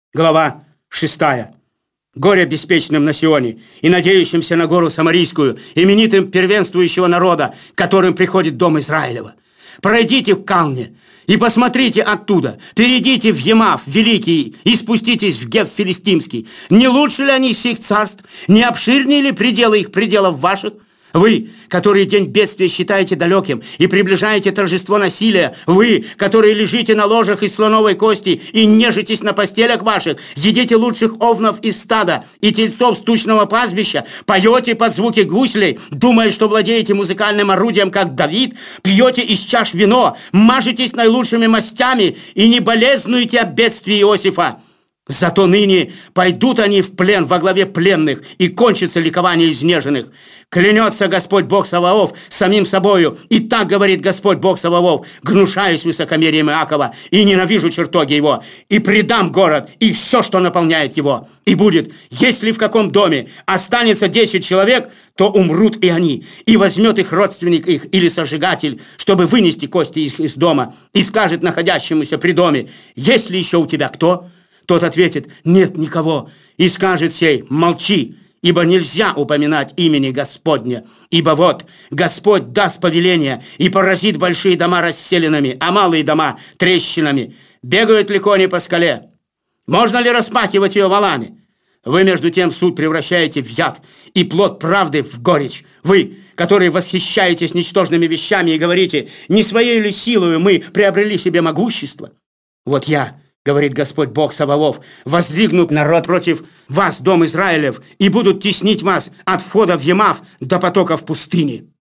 Глава 6. Горе беспечным на Сионе и надеющимся на гору Самарийскую, именитым первенствующего народа, которым приходит дом Израилева. Пройдите в Калне и посмотрите оттуда, перейдите в Емав великий и спуститесь в Геф филистимский. Не лучше ли они сих царств? Не обширнее ли пределы их пределов ваших? Вы, которые день бедствия считаете далеким и приближаете торжество насилия, вы, которые лежите на ложах из слоновой кости и нежитесь на постелях ваших, едите лучших овнов из стада и тельцов с тучного пастбища, поете под звуки гуслей, думая, что владеете музыкальным орудием, как Давид, пьете из чаш вино, мажетесь наилучшими мастями и не болезнуете о бедствии Иосифа. Зато ныне пойдут они в плен во главе пленных, и кончится ликование изнеженных. Клянется Господь Бог Саваоф самим собою, и так говорит Господь Бог Саваоф: гнушаюсь высокомерием Иакова и ненавижу чертоги его, и предам город и все, что наполняет его. И будет, если в каком доме останется 10 человек, то умрут и они, и возьмет их родственник их или сожигатель, чтобы вынести кости их из дома, и скажет находящемуся при доме: есть ли еще у тебя кто? Тот ответит: нет никого, и скажет сей: молчи, ибо нельзя упоминать имени Господня. Ибо вот Господь даст повеление и поразит большие дома расселенными, а малые дома трещинами. Бегают ли кони по скале? Можно ли распахивать ее валами? Вы, между тем, суд превращаете в яд и плод правды в горечь. Вы, которые восхищаетесь ничтожными вещами и говорите: не своей ли силою мы приобрели себе могущество? Вот я, говорит Господь Бог Саваоф, воздвигнут народ против вас, дом Израилев, и будут теснить вас от входа в Емав до потока в пустыне.